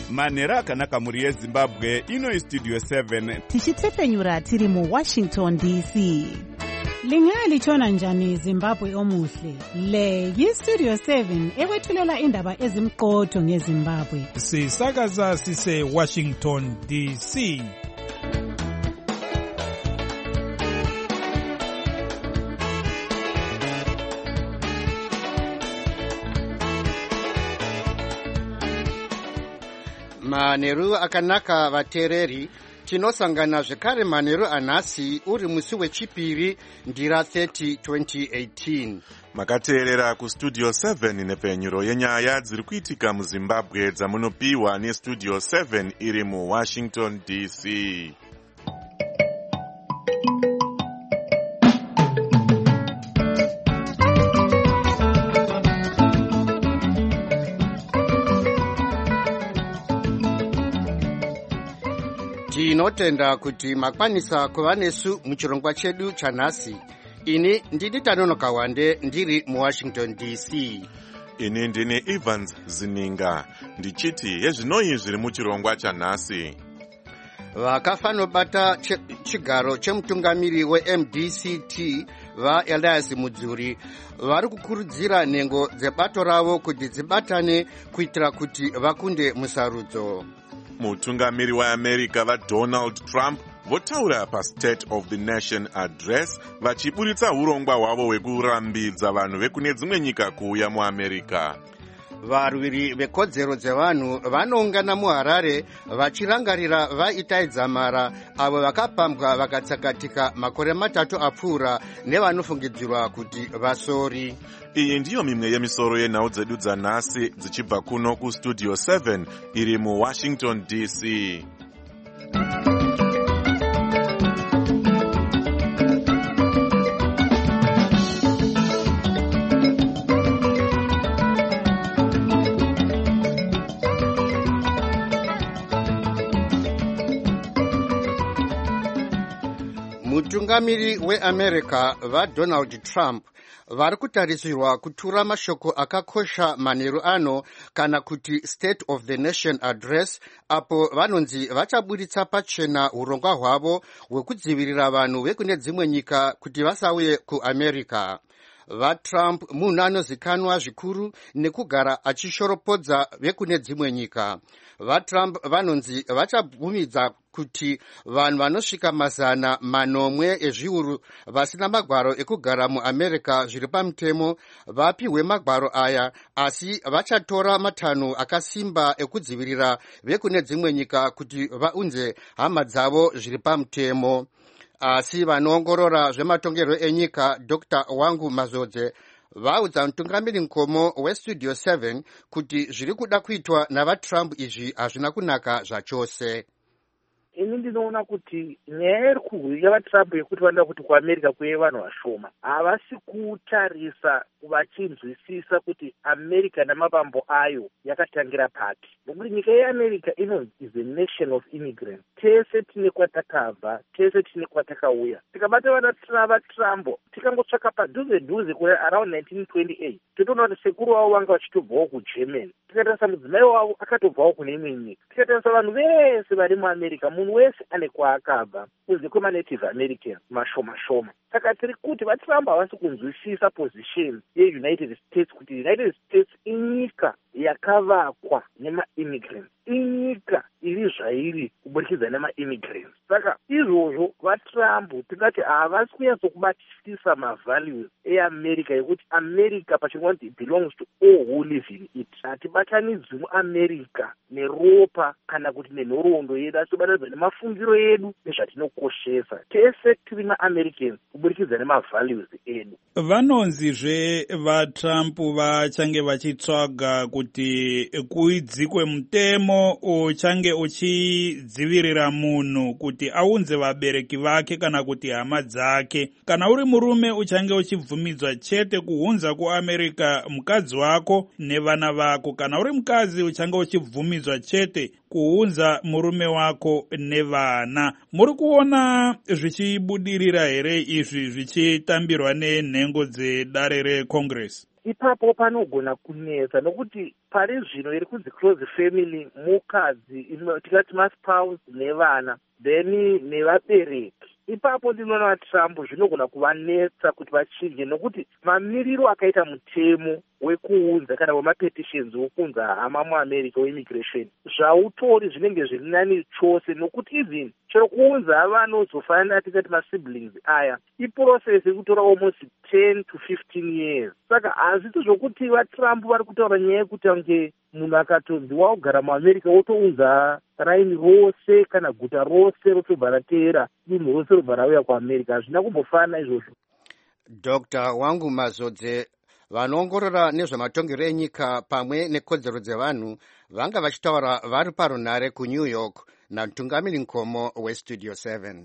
manhero akanaka mhuri yezimbabwe. Ino Studio 7 tichitsefenyura tiri muWashington DC. Lingalitshona njani Zimbabwe omuhle? Le yiStudio 7 ekwethulela indaba ezimqotho ngeZimbabwe. Sisakaza sise Washington DC. Manheru akanaka vateereri, tinosangana zvekare manheru anhasi uri musi wechipiri ndira 30 2018. Makateerera kuStudio 7 nepfenyuro yenyaya dziri kuitika muZimbabwe dzamunopiwa neStudio 7 iri muWashington DC. Tinotenda kuti makwanisa kuva nesu muchirongwa chedu chanhasi. Ini ndini Tanonoka Wande ndiri muWashington DC. Ini ndini Evans Zininga ndichiti yezvinoi zviri muchirongwa chanhasi. Vakafanobata chigaro chemutungamiri weMDCT vaElias Mudzuri vari kukurudzira nhengo dzebato ravo kuti dzibatane kuitira kuti vakunde musarudzo. Mutungamiri weAmerica vaDonald Trump votaura paState of the Nation Address vachiburitsa urongwa hwavo hwekurambidza vanhu vekune dzimwe nyika kuuya muAmerica. Varwiri vekodzero dzevanhu vanoungana muHarare vachirangarira vaItai Dzamara avo vakapambwa vakatsakatika makore 3 apfuura nevanofungidzirwa kuti vasori. Iyi ndiyo mimwe yemisoro yenhau dzedu dzanhasi dzichibva kuno kuStudio 7 iri muWashington DC. Mutungamiri weAmerica vaDonald Trump vari kutarisirwa kutura mashoko akakosha manheru ano kana kuti State of the Nation Address, apo vanonzi vachaburitsa pachena urongwa hwavo hwekudzivirira vanhu vekune dzimwe nyika kuti vasauye kuAmerica. VaTrump munhu anozikanwa zvikuru nekugara achishoropodza vekune dzimwe nyika. VaTrump vanonzi vachabvumidza kuti vanhu vanosvika 100 ezviuru vasina magwaro ekugara muAmerica zviri pamutemo vapiwe magwaro aya, asi vachatora 5 akasimba ekudzivirira vekune dzimwe nyika kuti vaunze hama dzavo zviri pamutemo. Asi vanoongorora zvematongerwo enyika Dr. Wangu Mazodze vaudza mutungamiri mkomo weStudio 7 kuti zviri kuda kuitwa navaTrump izvi hazvina kunaka zvachose. Ini ndinoona kuti nyaya yavaTrump yekuti vanoda kuti kuAmerica kuye vanhu vashoma havasi kutarisa vachinzwisisa kuti America namabambo ayo yakatangira pati. Nokuti nyika yeAmerica is a nation of immigrants. Tese tine kwatakabva, tese tine kwatakauya. Tikabata vaTrump tikangotsvaka padhuze kure around 1928 totoona kuti sekuru wavo vanga vachitobvawo kuGermany. Tikatarisa mudzimai wavo akatobvawo kune imwe nyika. Tikatarisa vanhu vese vari muAmerica, munhu wese ane kwaakabva kunze kwemaNative Americans mashoma. Saka tiri kuti vaTrump havasi kunzwisisa position yeUnited States kuti United States inyika yakavakwa nema-immigrants, inyika iri zvairi kuburikidza nema-immigrants. Saka izvozvo vaTrump tingati havasi kunyatsokubatisisa mavalues eAmerica yekuti America pachingonzi it belongs to all who live in it. Hatibatanidzwi muAmerica neropa kana kuti nenhoroondo yedu, asi tibatanidzwa nemafungiro edu nezvatinokoshesa. Tese tiri maAmericans kuburikidza nemavalues edu. Vanonzizve vaTrump vachange vachitsvaga kuti kuidzikwe mutemo uchange uchidzivirira munhu kuti aunze vabereki vake kana kuti hama dzake. Kana uri murume uchange uchibvumidzwa chete kuunza kuAmerica mukadzi wako nevana vako. Kana uri mukadzi uchange uchibvumidzwa chete kuunza murume wako nevana. Muri kuona zvichibudirira here izvi zvichitambirwa nenhengo dzedare reCongress? ipapo panogona kunetsa nokuti pari zvino iri kunzi close family mukadzi tikati maspouse nevana then nevabereki. Ipapo ndinoona vaTrump zvinogona kuvanetsa kuti vachinje nokuti mamiriro akaita mutemo wekuunza kana wemapetitions wokunza hama muamerica weimmigration zvautori zvinenge zviri nani chose nokuti even chero kuunza vanozofanira tikati masiblings aya iprocess yekutora almost 10 to 15 years. Saka hazviti zvokuti vaTrump vari kutaura nyaya yekuti ange munhu akatonzi waugara muamerica wotounza raini rose kana guta rose rotobva rateera dunhu rose robva rauya kuamerica. Hazvina kumbofana izvozvo. Dr. Wangu Mazodze, vanoongorora nezvematongero enyika pamwe nekodzero dzevanhu vanga vachitaura vari parunare kuNew York namutungamiri nkomo weStudio 7.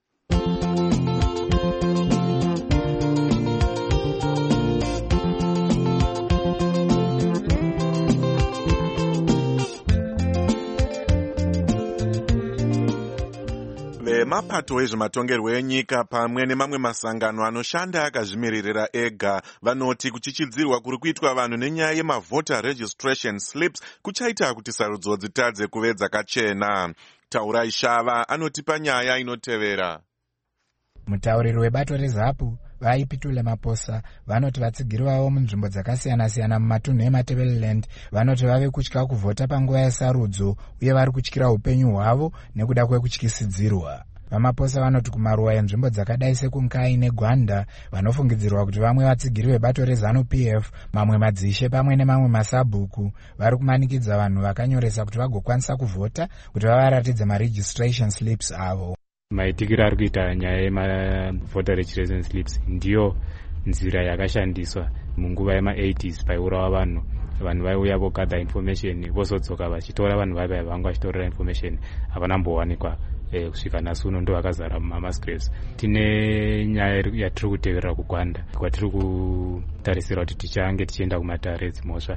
Vemapato ezvematongerwo enyika pamwe nemamwe masangano anoshanda akazvimiririra ega vanoti kuchichidzirwa kuri kuitwa vanhu nenyaya yemavoter registration slips kuchaita kuti sarudzo dzitadze kuve dzakachena. Taurai Shava anotipa nyaya inotevera. Mutauriri webato reZAPU vaipitule maposa vanoti vatsigiriwawo munzvimbo dzakasiyana-siyana mumatunhu eMatebeleland vanoti vave kutya kuvhota panguva yesarudzo uye vari kutyira upenyu hwavo nekuda kwekutyisidzirwa. Vamaposa vanoti kumaruwa enzvimbo dzakadai sekunkai neGwanda vanofungidzirwa kuti vamwe vatsigiri vebato reZANU-PF, mamwe madzishe pamwe nemamwe masabhuku vari kumanikidza vanhu vakanyoresa kuti vagokwanisa kuvhota kuti vavaratidze maregistration slips avo. Maitikiro ari kuita nyaya yemavoter registration slips ndiyo nzira yakashandiswa munguva yema80s paiurawa vanhu vaiuya vogather information vozodzoka vachitora vanhu vaya vanga vachitorera information havana mbowanikwa kusvika nhasi uno ndo vakazara mumamasgraves. Tine nyaya yatiri kuteverera kuGwanda kwatiri kutarisira kuti tichange tichienda kumatare dzimhosva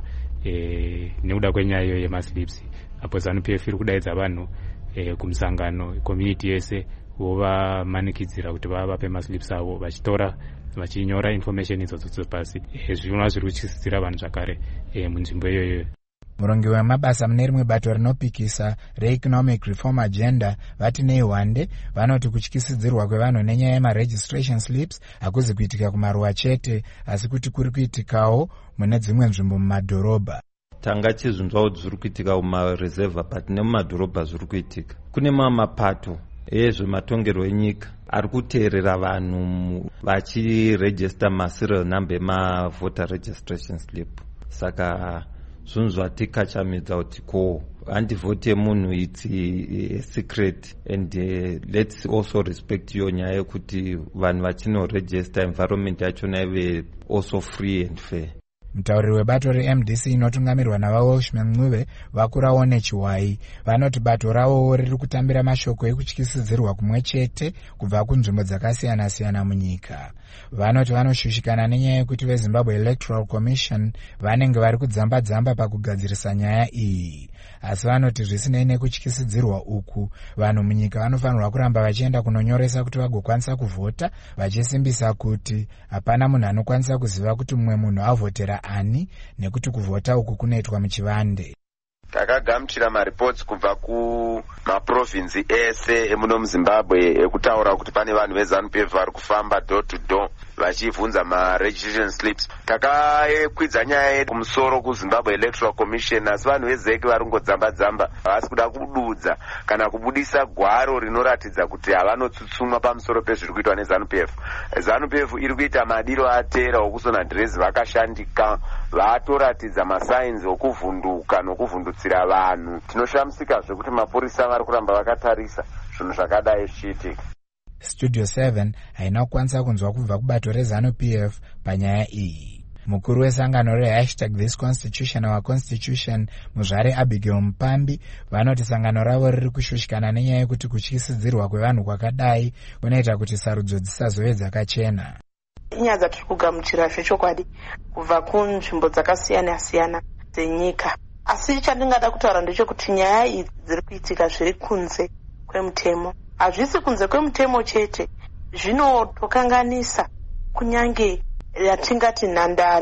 nekuda kwenyaya iyo yemaslips. Apo ZANU-PF iri kudaidza vanhu kumusangano community yese vovamanikidzira kuti vavape maslips avo vachitora vachinyora information idzodzo pasi. Zvinova zviri kutyisidzira vanhu zvakare munzvimbo iyoyo. Murongi wemabasa mune rimwe bato rinopikisa reEconomic Reform Agenda vati neihwande vanoti kutyisidzirwa kwevanhu nenyaya yemaregistration slips hakuzi kuitika kumaruwa chete asi kuti kuri kuitikawo mune dzimwe nzvimbo mumadhorobha. Tanga chizvinzwawo zviri kuitika mumareserva but nemumadhorobha zviri kuitika. Kune mapato ezvematongerwo enyika ari kuteerera vanhu vachiregister maserial number emavoter registration slip. Saka zvinhu zvatikachamidza kuti ko handivhote munhu it's a secret and let's also respect iyo nyaya yekuti vanhu vachinoregister environment yachona ive also free and fair. Mutauriri webato reMDC inotungamirwa navaWelshman Ncube vakurawo nechiwai vanoti bato ravo riri kutambira mashoko ekutyisidzirwa kumwe chete kubva kunzvimbo dzakasiyana-siyana munyika. Vanoti vanoshushikana nenyaya yekuti veZimbabwe Electoral Commission vanenge vari kudzamba-dzamba pakugadzirisa nyaya iyi. Asi vanoti zvisinei nekutyisidzirwa uku, vanhu munyika vanofanirwa kuramba vachienda kunonyoresa kuti vagokwanisa kuvhota, vachisimbisa kuti hapana munhu anokwanisa kuziva kuti mumwe munhu avhotera ani nekuti kuvhota uku kunoitwa muchivande. Takagamuchira maripots kubva kumaprovinsi ese emuno muZimbabwe ekutaura kuti pane vanhu veZANU-PF vari kufamba door to door vachibvunza maregistration slips. Takakwidza nyaya kumusoro kuZimbabwe Electoral Commission asi vanhu veZEC vari kungodzamba-dzamba havasi kuda kududza kana kubudisa gwaro rinoratidza kuti havanotsutsumwa pamusoro pezviri kuitwa neZANU-PF. ZANU-PF iri kuita madiro atera okusona dhirezi vakashandika vatoratidza masainzi okuvhunduka nokuvhundutsira vanhu. Tinoshamisika zvekuti mapurisa vari kuramba vakatarisa zvinhu zvakadai zvichiitika. Studio 7 haina kukwanisa kunzwa kubva kubato reZANU-PF panyaya iyi. Mukuru wesangano #This Constitution Our Constitution Muzvare Abigail Mupambi vanoti sangano ravo riri kushushikana nenyaya yekuti kutyisidzirwa kwevanhu kwakadai kunoita kuti sarudzo dzisazove dzakachena. Inyaya dzatiri kugamuchira zvechokwadi kubva kunzvimbo dzakasiyana-siyana dzenyika. Asi chandingada kutaura ndechekuti nyaya idzi dziri kuitika zviri kunze kwemutemo. Hazvisi kunze kwemutemo chete, zvinotokanganisa kunyange yatingati nhandare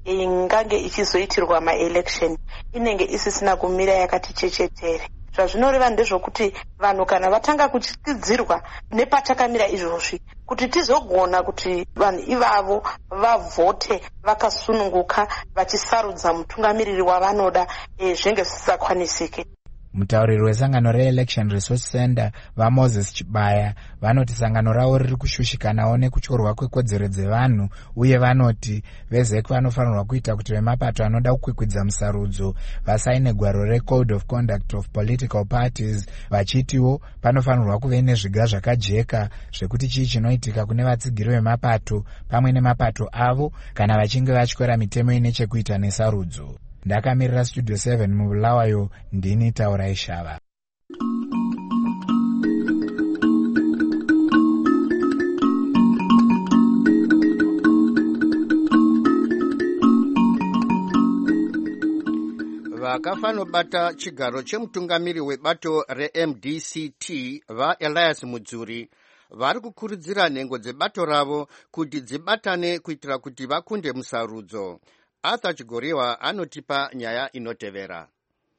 ingange ichizoitirwa maelection inenge isisina kumira yakati chechetere. Zvazvinoreva ndezvokuti vanhu kana vatanga kuchidzirwa nepatakamira izvozvi kuti tizogona kuti vanhu ivavo vavhote vakasununguka vachisarudza mutungamiriri wavanoda zvenge zvisakwanisike. Mutauriri wesangano reElection Resource Center vaMoses Chibaya vanoti sangano ravo riri kushushikanawo nekutyorwa kwekodzero dzevanhu uye vanoti vezek vanofanirwa kuita kuti vemapato anoda kukwikwidza musarudzo vasaine gwaro reCode of Conduct of Political Parties vachitiwo panofanirwa kuve nezviga zvakajeka zvekuti chii chinoitika kune vatsigiri vemapato pamwe nemapato avo kana vachinge vatyora mitemo ine chekuita nesarudzo. Ndakamirira Studio 7 mubulawayo ndini Taurai Shava. vakafanobata chigaro chemutungamiri webato reMDCT vaElias Mudzuri vari kukurudzira nhengo dzebato ravo kuti dzibatane kuitira kuti vakunde musarudzo. Arthur Chigoriwa anotipa nyaya inotevera.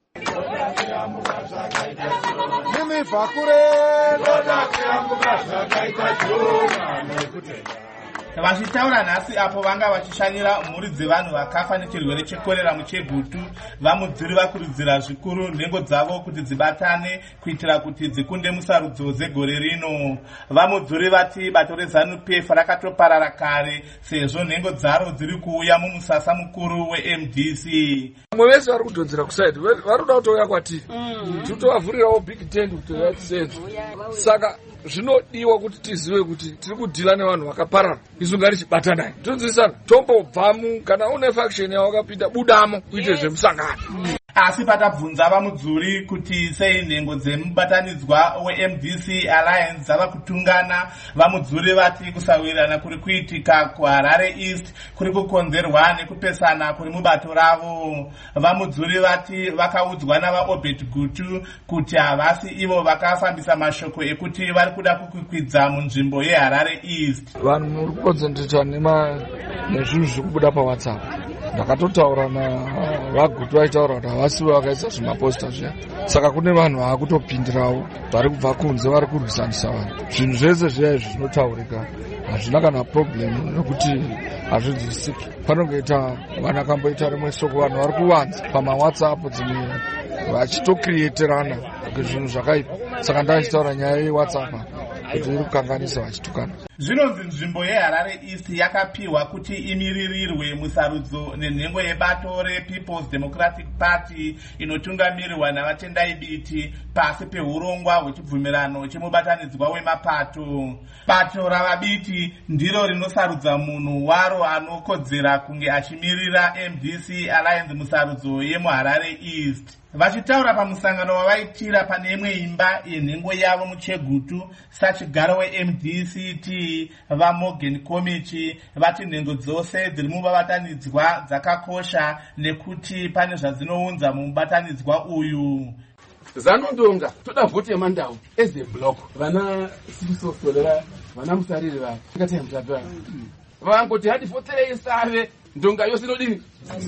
Vachitaura nhasi apo vanga vachishanyira mhuri dzevanhu vakafa nechirwere chekorera muChegutu, vaMudzuri vakurudzira zvikuru nhengo dzavo kuti dzibatane kuitira kuti dzikunde musarudzo dzegore rino. VaMudzuri vati bato reZANU-PF rakatoparara kare sezvo nhengo dzaro dziri kuuya mumusasa mukuru weMDC. Vamwe vese vari kudhonzera kusaidi vari kuda kutouya kwatiri titovavhurirawo big tent kuti vatisenze. Saka zvinodiwa kuti tizive kuti tiri kudhila nevanhu vakaparara isu ngatichibatanai tonzwisana tombobvamu kana une faction yawakapinda budamo kuite zvemusangano. Asi patabvunza vaMudzuri kuti sei nhengo dzemubatanidzwa weMDC Alliance dzava kutungana, vaMudzuri vati kusawirirana kuri kuitika kuHarare East kuri kukonzerwa nekupesana kuri mubato ravo. VaMudzuri vati vakaudzwa navaObed Gutu kuti havasi ivo vakafambisa mashoko ekuti vari kuda kukwikwidza munzvimbo yeHarare East. Vanhu muri kukonzentreta nezvinhu zviri kubuda paWhatsApp. Ndakatotaura navaGutu vaitaura kuti havasivo vakaisa zvimaposta zviya. Saka kune vanhu vaakutopindirawo vari kubva kunze vari kurwisanisa vanhu. Zvinhu zvese zviya izvi zvinotaurika hazvina kana problem nekuti hazvinzwisiki. Panongoita vanhu akamboita rimwe shoko vanhu vari kuwanza pamaWhatsApp dzimwe vachitokriyeterana zvinhu zvakaipa. Saka ndachitaura nyaya yeWhatsApp kuti iri kukanganisa vachitukana. Zvinonzi nzvimbo yeHarare East yakapiwa kuti imiririrwe musarudzo nenhengo yebato rePeople's Democratic Party inotungamirirwa navatendai biti pasi peurongwa hwechibvumirano chemubatanidzwa wemapato. Bato ravabiti ndiro rinosarudza munhu waro anokodzera kunge achimirira MDC Alliance musarudzo yemuHarare East. Vachitaura pamusangano wavaitira pane imwe imba yenhengo yavo muChegutu, sachigaro weMDCT vaMorgan Komichi vati nhengo dzose dziri mubatanidzwa dzakakosha nekuti pane zvadzinounza mubatanidzwa uyu. Zanondonga toda vhoti yemandau eze block vana sisostorera vana musariri vavo ngati mutapera vangoti hadi fotere isave ndonga yose inodini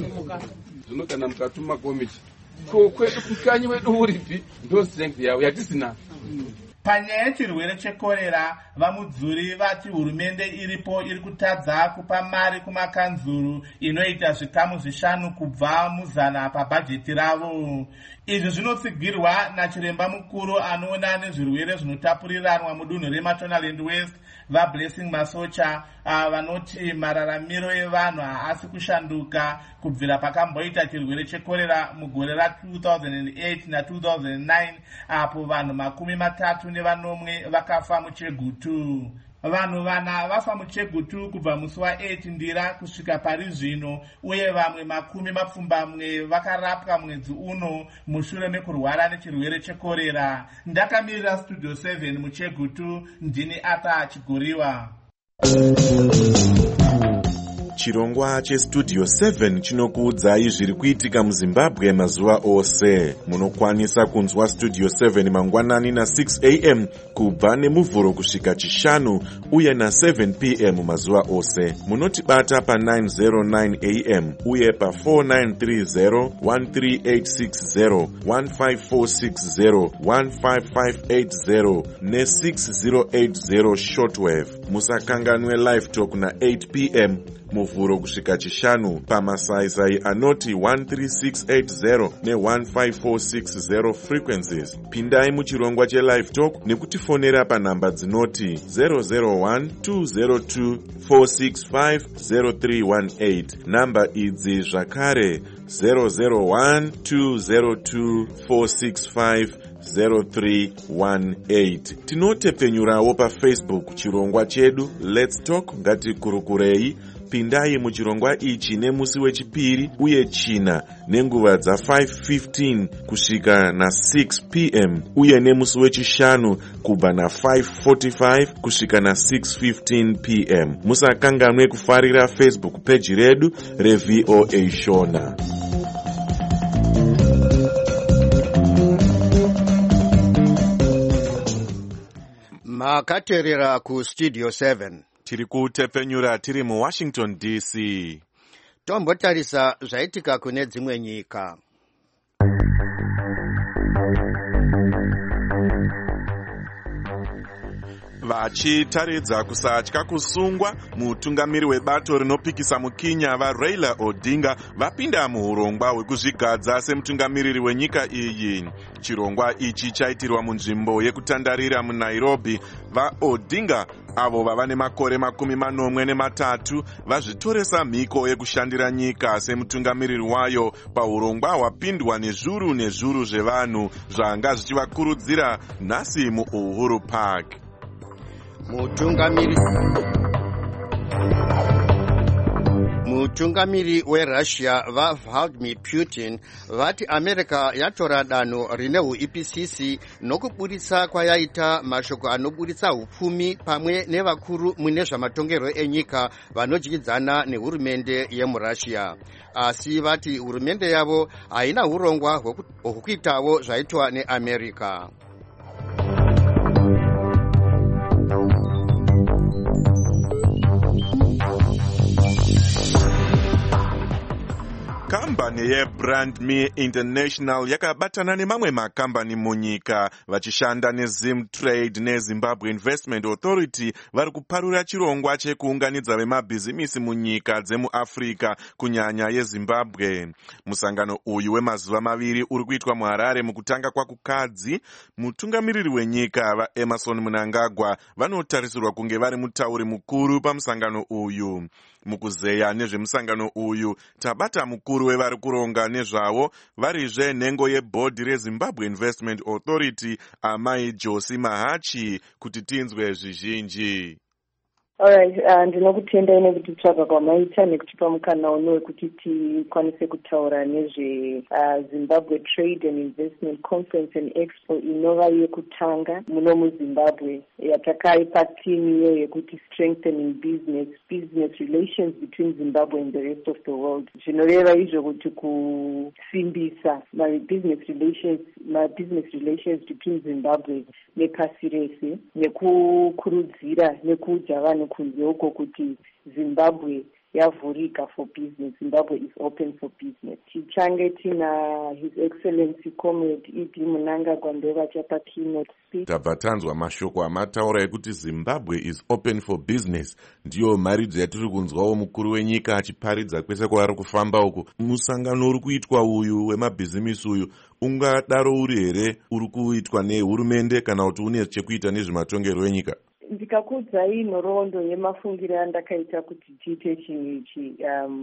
zvino kana mukatuma komiti kwedu kukanyi wedu uripi ndo strength yavo yatisina. Panyaya yechirwere chekorera, vaMudzuri vati hurumende iripo iri kutadza kupa mari kumakanzuru inoita zvikamu 5 kubva muzana pabhajeti ravo. Izvi zvinotsigirwa nachiremba mukuru anoona nezvirwere zvinotapuriranwa mudunhu reMashonaland West vaBlessing Masocha vanoti mararamiro evanhu haasi kushanduka kubvira pakamboita chirwere chekorera mugore ra2008 na2009 apo vanhu 34 vakafa muChegutu. Vanhu vana vafa muChegutu kubva musi wa8 Ndira kusvika pari zvino uye vamwe 20 vakarapwa mwedzi uno mushure mekurwara nechirwere chekorera. Ndakamirira Studio 7 muChegutu ndini Arthur Chigoriwa. Chirongwa chestudio 7 chinokuudzai zviri kuitika muZimbabwe mazuva ose. Munokwanisa kunzwa studio 7 mangwanani na6 am kubva nemuvhuro kusvika chishanu uye na7 pm mazuva ose. Munotibata pa909 am uye pa4930 13860 15460 15580 ne6080 shortwave. Musakanganwe live talk na8 pm muvhuro kusvika chishanu pamasaisai anoti 13680 ne15460 frequencies. Pindai muchirongwa chelive talk nekutifonera panhamba dzinoti 001-202-465-0318. Namba idzi zvakare 001-202-465-0318. Tinotepfenyurawo paFacebook chirongwa chedu Let's Talk ngatikurukurei. Pindai muchirongwa ichi nemusi wechipiri uye china nenguva dza5:15 kusvika na6 pm uye nemusi wechishanu kubva na5:45 kusvika na6:15 pm. Musakanganwe kufarira Facebook page redu reVOA Shona. Makaterera ku studio 7. Tiri kutepfenyura tiri muWashington DC. Tombotarisa zvaitika kune dzimwe nyika. Vachitaridza kusatya kusungwa, mutungamiri webato rinopikisa mukinya vaRaila Odinga vapinda muurongwa hwekuzvigadza semutungamiriri wenyika iyi. Chirongwa ichi chaitirwa munzvimbo yekutandarira muNairobi. VaOdinga avo vava nemakore 43 vazvitoresa mhiko yekushandira nyika semutungamiriri wayo paurongwa hwapindwa nezvuru nezvuru zvevanhu zvanga zvichivakurudzira nhasi muUhuru Park. Mutungamiri weRussia vaVladimir Putin vati America yatora danho rine huIPCC nokuburitsa kwayaita mashoko anoburitsa upfumi pamwe nevakuru mune zvamatongerwo enyika vanodyidzana nehurumende yemuRussia. Asi vati hurumende yavo haina urongwa hwokuitawo zvaitwa neAmerica. Kambani yeBrandme International yakabatana nemamwe makambani munyika vachishanda neZimtrade neZimbabwe Investment Authority vari kuparura chirongwa chekuunganidza vemabhizimisi munyika dzemuAfrica kunyanya yeZimbabwe. Musangano uyu wemazuva maviri uri kuitwa muHarare mukutanga kwakukadzi. Mutungamiriri wenyika vaEmerson Mnangagwa vanotarisirwa kunge vari mutauri mukuru pamusangano uyu. Mukuzeya nezvemusangano uyu tabata mukuru wevari kuronga nezvavo varizve nhengo yebhodhi reZimbabwe Investment Authority Amai Josi Mahachi kuti tinzwe zvizhinji. Alright, ndinokutendai nekuti tsvaga kwamaita nekutipa mukana uno wekuti tikwanise kutaura nezve Zimbabwe Trade and Investment Conference and Expo inova yekutanga muno muZimbabwe yatakaipa timu iyo yekuti strengthening business relations between Zimbabwe and the rest of the world. Zvinoreva izvo kuti kusimbisa business relations between Zimbabwe nepasi rese nekukurudzira nekuudza vanhu kunze uko kuti Zimbabwe yavhurika for business. Zimbabwe is open for business. Tichange tina His Excellency Comrade E.D. Mnangagwa ndova chapa keynote speech. Tabva tanzwa mashoko amataura ekuti Zimbabwe is open for business. Ndiyo mharidzo yatiri kunzwawo mukuru wenyika achiparidza kwese kwaari kufamba uko. Musangano uri kuitwa uyu wemabhizimisi uyu ungadaro uri here uri kuitwa nehurumende kana kuti une chekuita nezvematongerwo enyika? Ndikakuudzai nhoroondo yemafungiro andakaita kuti tiite chinhu ichi,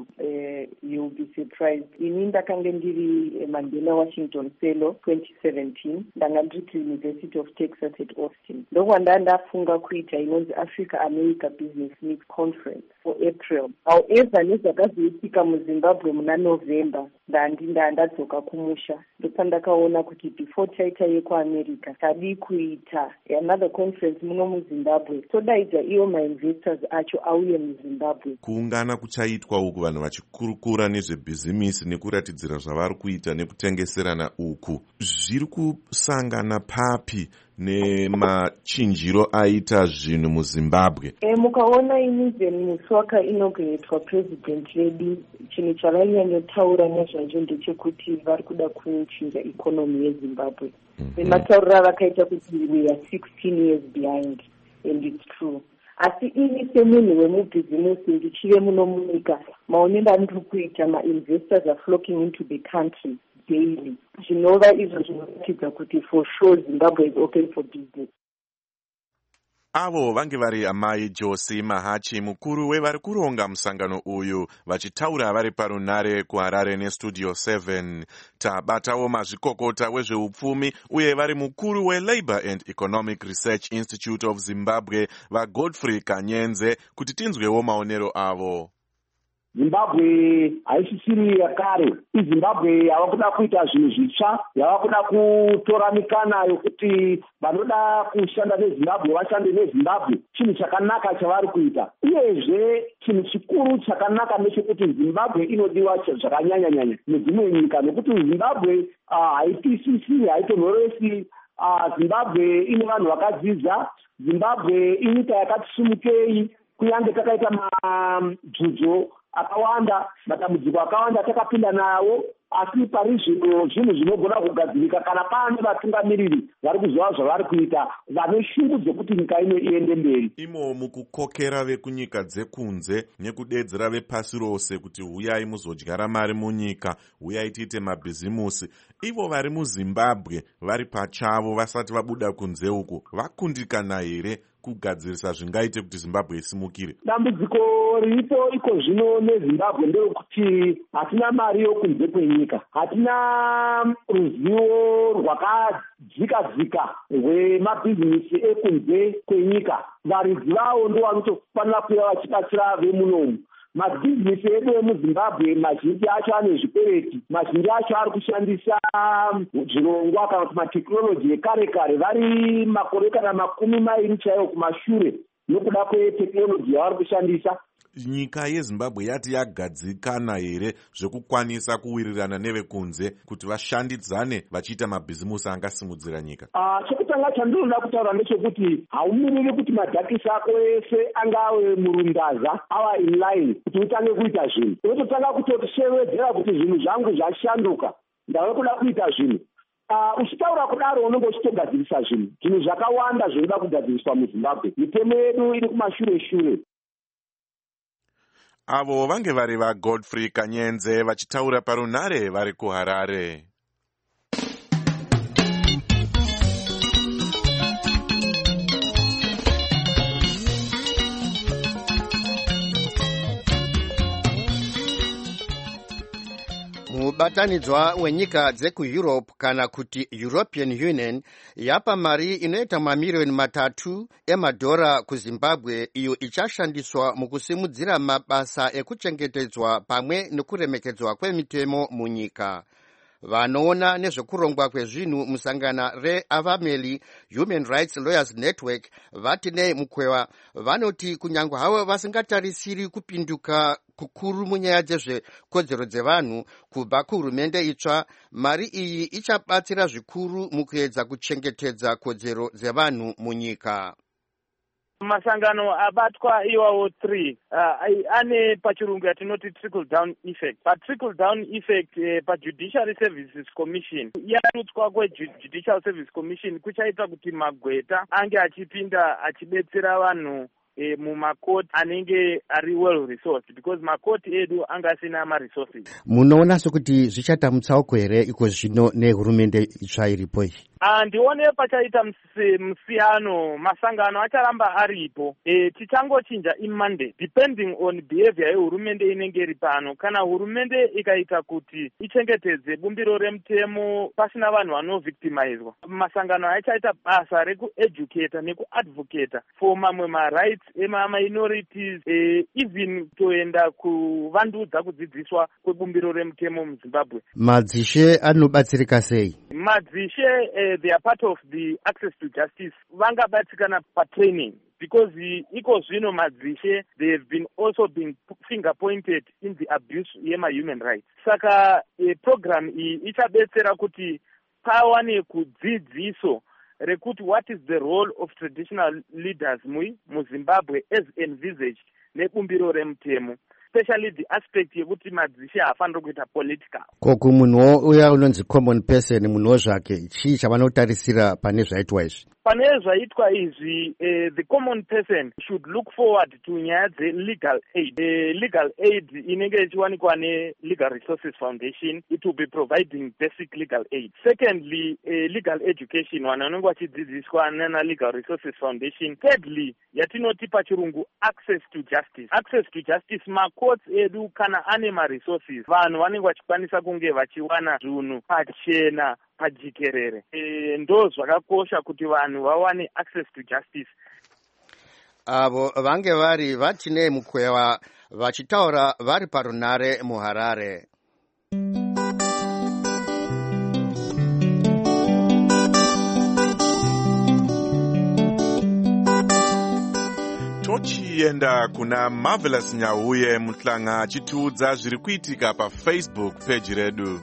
you'll be surprised. Ini ndakanga ndiri Mandela Washington Fellow 2017, ndanga ndiri kuUniversity of Texas at Austin. Ndokwanda ndafunga kuita inonzi Africa America Business Meet Conference. for April. However, nezvakazoitika muZimbabwe muna November ndadzoka kumusha ndopandakaona kuti before taita yekuAmerica tadi kuita another conference muno muZimbabwe todaidza iyo mainvestors acho auye muZimbabwe. Kuungana kuchaitwa uku vanhu vachikurukura nezvebhizimisi nekuratidzira zvavari kuita nekutengeserana uku zviri kusangana papi nemachinjiro aita zvinhu muZimbabwe? Mukaona even musi wakainogretwa president vedu chinhu chavanyanyotaura nezvacho ndechekuti vari kuda kuchinja ikonomi yeZimbabwe. Vemataurira vakaita kuti we are 16 years behind and it's true. Asi ini semunhu wemubhizimusi ndichive muno munyika maonero andiri kuita ma-investors are flocking into the country daily. Zvinova izvo zvinoratidza kuti for sure Zimbabwe is open for business. Avo vange vari amai Josi Mahachi, mukuru wevari kuronga musangano uyu, vachitaura vari parunare kuHarare neStudio 7. Tabatawo mazvikokota wezveupfumi uye vari mukuru weLabour and Economic Research Institute of Zimbabwe vaGodfrey Kanyenze kuti tinzwewo maonero avo. Zimbabwe haisisiri yakare. iZimbabwe yava kuda kuita zvinhu zvitsva, yava kuda kutora mikana yokuti vanoda kushanda neZimbabwe vashande neZimbabwe. Chinhu chakanaka chavari kuita. Uyezve chinhu chikuru chakanaka ndechekuti Zimbabwe inodiwa zvakanyanya-nyanya nedzimwe nyika nokuti Zimbabwe haipisisi, haitonhoresi. Zimbabwe ine vanhu vakadzidza. Zimbabwe inyika yakati simukei, kunyange takaita madzudzo akawanda, matambudziko akawanda takapinda nawo, asi pari zvino zvinhu zvinogona kugadzirika kana pane vatungamiriri vari kuziva zvavari kuita, vane shungu dzekuti nyika ino iende mberi. Imo mukukokera vekunyika dzekunze nekudedzera vepasi rose kuti huyai muzodyara mari munyika, huyai tiite mabhizimusi. Ivo vari muZimbabwe vari pachavo vasati vabuda kunze uku vakundikana here kugadzirisa zvingaite kuti Zimbabwe isimukire? Dambudziko riripo iko zvino neZimbabwe nderekuti hatina mari yokunze kwenyika, hatina ruzivo rwakadzika-dzika rwemabhizinisi ekunze kwenyika. Varidzi vavo ndo vanotofanira kuva vachibatsira vemunomu. Mabhizinisi edu emuZimbabwe mazhinji acho ane zvikwereti, mazhinji acho ari kushandisa zvirongwa kana kuti matekinoloji ekare-kare, vari makore kana makumi mairi chaiwo kumashure nokuda kwetekinoloji yavari kushandisa. Nyika yeZimbabwe yati yagadzikana here zvekukwanisa kuwirirana nevekunze kuti vashandidzane vachiita mabhizimusi angasimudzira nyika? Chekutanga chandinoda kutaura ndechekuti haumiriri kuti madhakisi ako ese angave murundaza ava in line kuti utange kuita zvinhu. Unototanga kutosevedzera kuti zvinhu zvangu zvashanduka, ndave kuda kuita zvinhu. Uchitaura kudaro unenge uchitogadzirisa zvinhu zvakawanda zvinoda kugadziriswa muZimbabwe. Mitemo yedu iri kumashure-shure. Avo vange vari vaGodfrey Kanyenze vachitaura parunare vari kuHarare. Mubatanidzwa wenyika dzekuEurope kana kuti European Union yapa mari inoita mamiliyoni 3 emadhora kuZimbabwe iyo ichashandiswa mukusimudzira mabasa ekuchengetedzwa pamwe nekuremekedzwa kwemitemo munyika. Vanoona nezvekurongwa kwezvinhu musangana reAvameli Human Rights Lawyers Network vati nei mukwewa vanoti kunyange havo vasingatarisiri kupinduka kukuru munyaya dzezvekodzero dzevanhu kubva kuhurumende itsva, mari iyi ichabatsira zvikuru mukuedza kuchengetedza kodzero dzevanhu munyika. Masangano abatwa iwawo 3 ane pachirungu yatinoti trickle down effect. Trickle down effect paJudiciary Services Commission yarutswa kweJudicial Service Commission kuchaita kuti magweta ange achipinda achibetsera vanhu mumakoti anenge ari well resourced, because makoti edu angasina ma-resources. Munoona sokuti zvichata mutsauko here iko zvino nehurumende itsva iripo iyi? Handione pachaita musiyano, masangano acharamba aripo. Tichangochinja iMonday depending on behavior yehurumende inenge iri pano. Kana hurumende ikaita kuti ichengetedze bumbiro remutemo pasina vanhu vanovictimizwa, masangano achaita basa rekueducata nekuadvocata for mamwe marights ema-minorities, even toenda kuvandudza kudzidziswa kwebumbiro remutemo muZimbabwe. Madzishe anobatsirika sei? Madzishe they are part of the access to justice. Vangabatsirikana patraining. Because iko zvino madzishe, they have been also been finger pointed in the abuse yema-human rights. Saka program ichabetsera kuti pawane kudzidziso rekuti what is the role of traditional leaders muZimbabwe as envisaged nebumbiro remutemo, especially the aspect yekuti madzishe hafaniri kuita political. Koku munhu uya unonzi common person, munhu zvake chii chavanotarisira pane zvaitwa izvi? Pane zvaitwa izvi, the common person should look forward to nyaya dze-legal aid. Legal aid inenge ichiwanikwa ne-Legal Resources Foundation, it will be providing basic legal aid. Secondly, legal education, vanhu vanenge vachidzidziswa nana-Legal Resources Foundation. Thirdly, yatinoti pachirungu access to justice. Access to justice, ma-courts edu kana ane ma-resources, vanhu vanenge vachikwanisa kunge vachiwana zvinhu pachena pajikerere. Ndo zvakakosha kuti vanhu vawane access to justice. Avo vange vari Vatinei Mukweva vachitaura vari paRunare muHarare. Tochienda kuna Marvelous Nyahuye Mutlanga achitiudza zviri kuitika paFacebook page redu.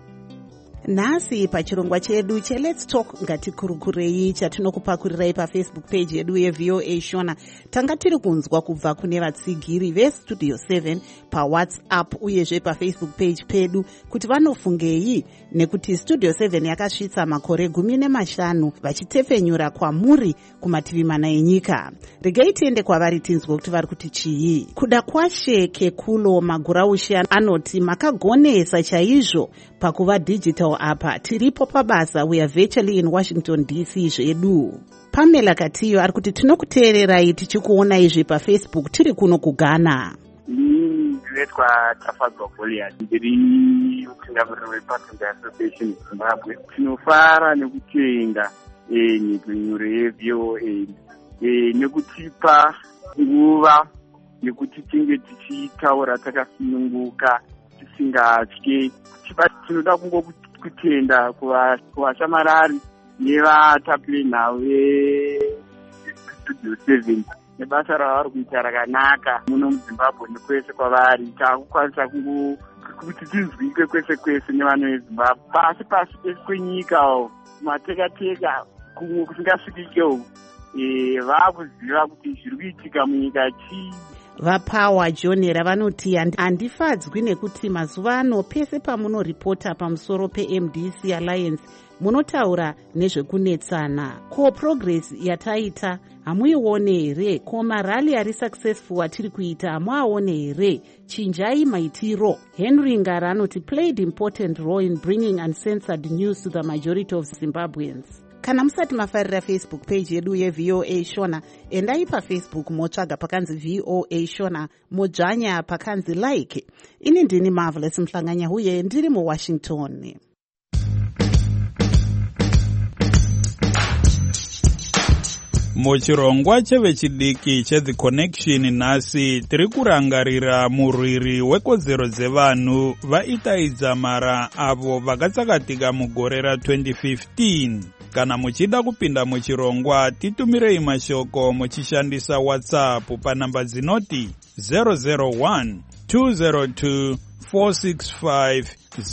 Nhasi pachirongwa chedu cheLet's Talk ngatikurukurei chatinokupakurirai paFacebook page yedu yeVOA Shona. Tanga tiri kunzwa kubva kune vatsigiri veStudio 7 paWhatsApp uyezve paFacebook page pedu kuti vanofungei nekuti Studio 7 yakasvitsa makore 15 vachitefenyura kwamuri kumativi mana enyika. Regai tiende kwavari tinzwe kuti vari kuti chii. Kuda kwashe Kekulo Maguraushe anoti makagonesa chaizvo pakuva digital apa, tiripo pabasa, we are virtually in Washington DC zvedu. Pamela Katiyo ari kuti tinokuteererai tichikuona izvi paFacebook tiri kuno kuGhana. Ndinoitwa Tafadzwa Goliath, ndiri mutungamiriri wePassenger Association Zimbabwe. Tinofara nekutenda nhepfenyuro yeVOA nekutipa nguva yekuti tinge tichitaura takasununguka tisingatye. Tinoda kutenda kuvashamarari nevatapi nhau veStudio 7 nebasa ravari kuita rakanaka muno muZimbabwe nekwese kwavari. Takukwanisa kuti tizwike kwese kwese nevanhu veZimbabwe pasi pese kwenyika, matekateka kumwe kusingasvikikewo, vakuziva kuti zviri kuitika munyika chii. VaPower John ravanoti handifadzwi nekuti mazuva ano pese pamunoripota pamusoro peMDC Alliance munotaura nezvekunetsana. Ko progress yataita hamuione here? Ko marali ari successful atiri kuita hamuaone here? Chinjai maitiro. Henry Ngara anoti played important role in bringing uncensored news to the majority of Zimbabweans. Kana musati mafarira Facebook page yedu yeVOA Shona, endai paFacebook motsvaga pakanzi VOA Shona, modzvanya pakanzi like. Ini ndini Marvelous Nyahuye ndiri muWashington. Muchirongwa chevechidiki cheThe Connection nhasi tiri kurangarira murwiri wekodzero dzevanhu vaitaidza mara avo vakatsakatika mugore ra2015. Kana muchida kupinda muchirongwa titumirei mashoko muchishandisa WhatsApp panamba dzinoti 001 202 465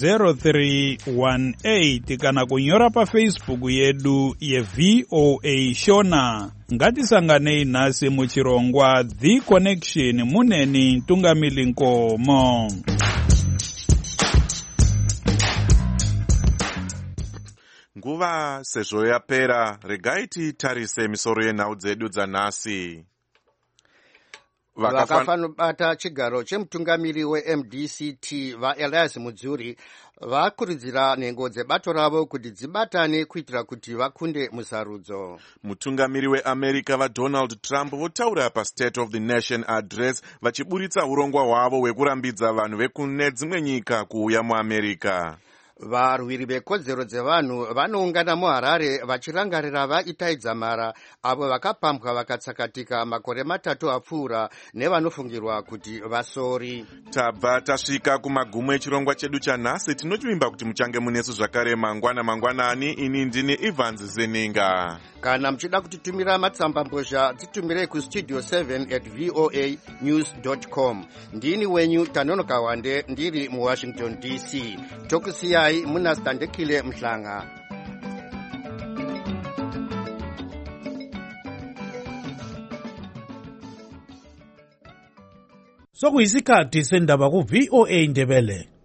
0318 kana kunyora paFacebook yedu yeVOA Shona. Ngatisanganei nhasi muchirongwa The Connection muneni Ntungamili Nkomo. Nguva sezvo yapera, regai titarise misoro yenhau dzedu dzanhasi. vakafanobata chigaro chemutungamiri weMDCT vaElias Mudzuri vakurudzira nhengo dzebato ravo kuti dzibatane kuitira kuti vakunde musarudzo. Mutungamiri weAmerica vaDonald Trump votaura paState of the Nation Address vachiburitsa urongwa hwavo hwekurambidza vanhu vekune dzimwe nyika kuuya muAmerica. Varwiri vekodzero dzevanhu vanoungana muHarare vachirangarira vaItai Dzamara avo vakapambwa vakatsakatika makore 3 apfuura nevanofungirwa kuti vasori. Tabva tasvika kumagumo echirongwa chedu chanhasi. Tinochivimba kuti muchange munesu zvakare mangwanani. Ini ndini Evans Zeninga. Kana muchida kutitumira matsamba mbozha dzitumirei kustudio 7@voanews.com. Ndini wenyu Tanonoka Wande ndiri muWashington DC. Tokusiyai muna Standekile Mhlanga. Sokuyisikhathi sendaba ku VOA Ndebele.